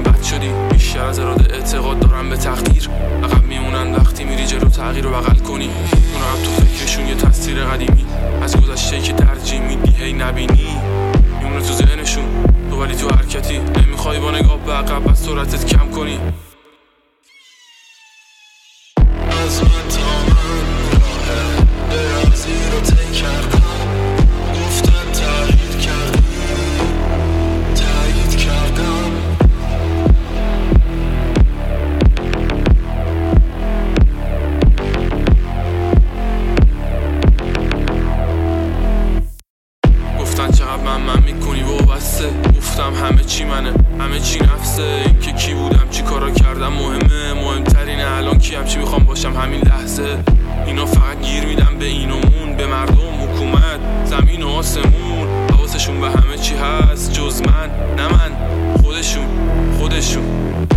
کم بد شدی، بیشتر از اراده اعتقاد دارم به تقدیر. عقب میمونن وقتی میری جلو تغییر رو بغل کنی. اونم تو فکرشون یه تصویر قدیمی از گذشته‌ای که ترجیح میدی هی نبینی. میمونه تو ذهنشون تو، ولی تو حرکتی نمیخوای با نگاه به عقب از سرعتت کم کنی. از من تا من راه درازی رو طی کردم، گفتن تغییر کردی، تایید کردم. گفتن چقدر من میکنی و بسته. گفتم همه چی منه، همه چی نفسه. این که کی بودم چی کارا کردم مهمه، مهمترینه الان کیم چی میخوام باشم همین لحظه. اینا فقط گیر میدن به این و اون، به مردم، حکومت، زمین و آسمون. حواسشون به همه چی هست جز من، نه من، خودشون.